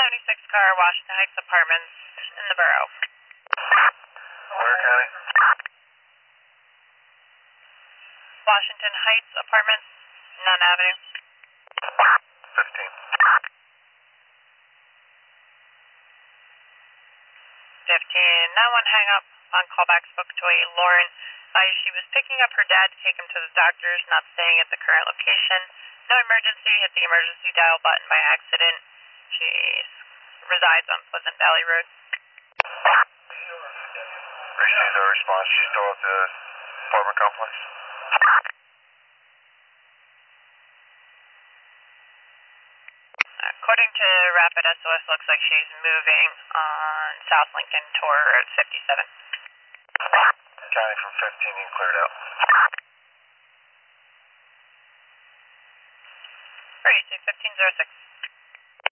76 car, Washington Heights Apartments in the borough. Where county? Washington Heights Apartments, Nunn Avenue. 15. 15. That one hang up. On callback spoke to a Lauren. She was picking up her dad to take him to the doctor's, not staying at the current location. No emergency, hit the emergency dial button by accident. She resides on Pleasant Valley Road. Received a response. She's still at the apartment complex? According to Rapid SOS, looks like she's moving on South Lincoln toward 57. County from 15 and cleared out. 36, 1506.